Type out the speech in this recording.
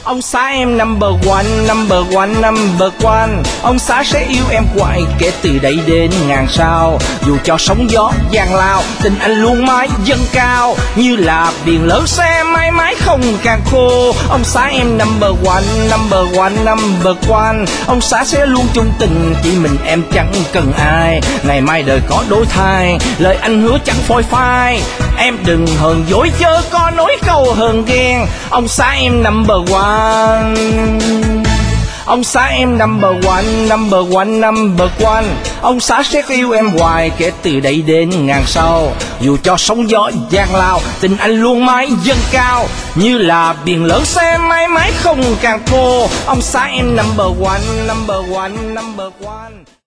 Ông xã em number one, number one, number one. Ông xã sẽ yêu em hoài kể từ đây đến ngàn sao. Dù cho sóng gió giang lao, tình anh luôn mãi dâng cao. Như là biển lớn sẽ mãi mãi không càng khô. Ông xã em number one, number one, number one. Ông xã sẽ luôn chung tình, chỉ mình em chẳng cần ai. Ngày mai đời có đổi thay, lời anh hứa chẳng phôi phai. Em đừng hờn dỗi chớ có nói câu hờn ghen. Ông xã em number one. Ông xã em number one, number one, number one. Ông xã sẽ yêu em hoài kể từ đây đến ngàn sau. Dù cho sóng gió giang lao, tình anh luôn mãi dâng cao. Như là biển lớn sẽ mãi mãi không càng khô. Ông xã em number one, number one, number one.